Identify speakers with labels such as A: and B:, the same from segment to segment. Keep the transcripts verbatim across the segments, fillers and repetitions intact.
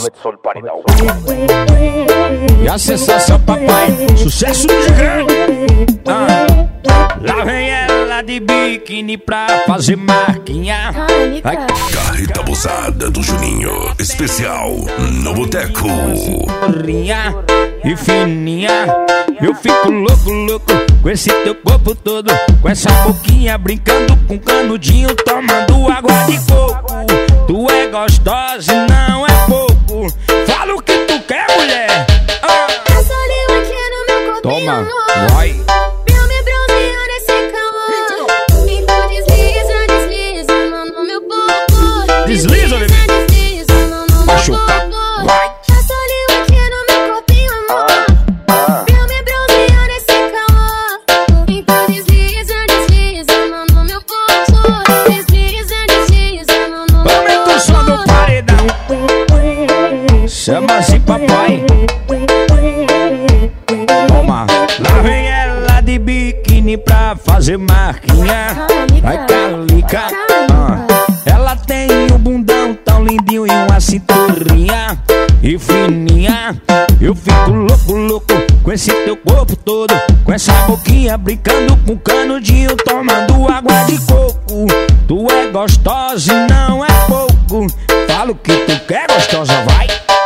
A: Começou no paredão.
B: E a sensação, papai, sucesso de grande. Ah. Lá vem ela de biquíni pra fazer marquinha. Ai.
C: Carreta abusada do Juninho, especial no boteco.
B: Corrinha e fininha, eu fico louco, louco com esse teu corpo todo, com essa boquinha brincando com canudinho, tomando água de coco. Tu é gostosa e não é pouco. Fala o que tu quer, mulher. Ah. Toma, vai. Desliza, bebê. Machuca. Vai.
D: Eu me bronzear nesse calor. Então desliza, desliza, mano, meu corpo. Desliza, desliza, mano, meu corpo.
B: Aumenta o som do paredão. Chama assim, papai. Toma. Lá vem ela de biquíni pra fazer marquinha. Vai, calica. Ah. Ela tem um bundão tão lindinho e uma cinturinha e fininha. Eu fico louco, louco com esse teu corpo todo, com essa boquinha brincando com canudinho, tomando água de coco. Tu é gostosa e não é pouco. Fala o que tu quer, gostosa, vai.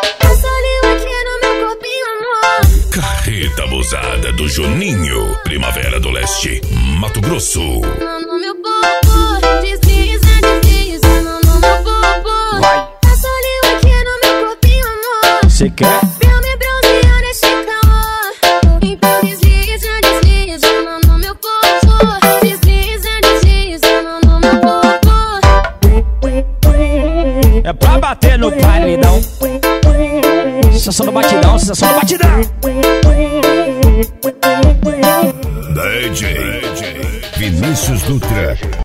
C: Carreta abusada do Juninho, Primavera do Leste, Mato Grosso.
D: Mano, meu corpo, desliza, desliza, mano, meu corpo.
B: Vai.
D: Passa olhinho aqui no meu corpinho, amor.
B: Cê quer?
D: Eu me bronzear nesse calor. Então desliza, desliza, mano, meu corpo. Desliza, desliza, mano, meu corpo.
B: É pra bater no paredão. Sensação do batidão, sensação do batidão.
C: D J Vinícius Dutra.